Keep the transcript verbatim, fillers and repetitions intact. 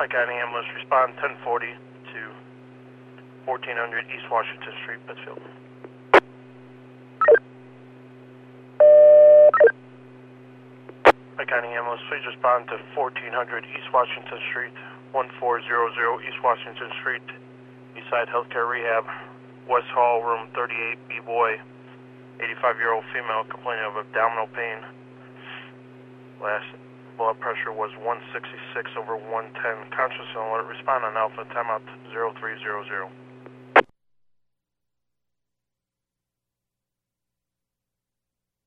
Pike County Ambulance, respond ten forty to fourteen hundred East Washington Street, Pittsfield. Pike County Ambulance, please respond to fourteen hundred East Washington Street, one four zero zero East Washington Street, Eastside Healthcare Rehab, West Hall, room thirty-eight, B-Boy, eighty-five-year-old female complaining of abdominal pain. Last blood pressure was one sixty-six over one ten. Conscious and alert. Respond on Alpha. Timeout zero three zero zero.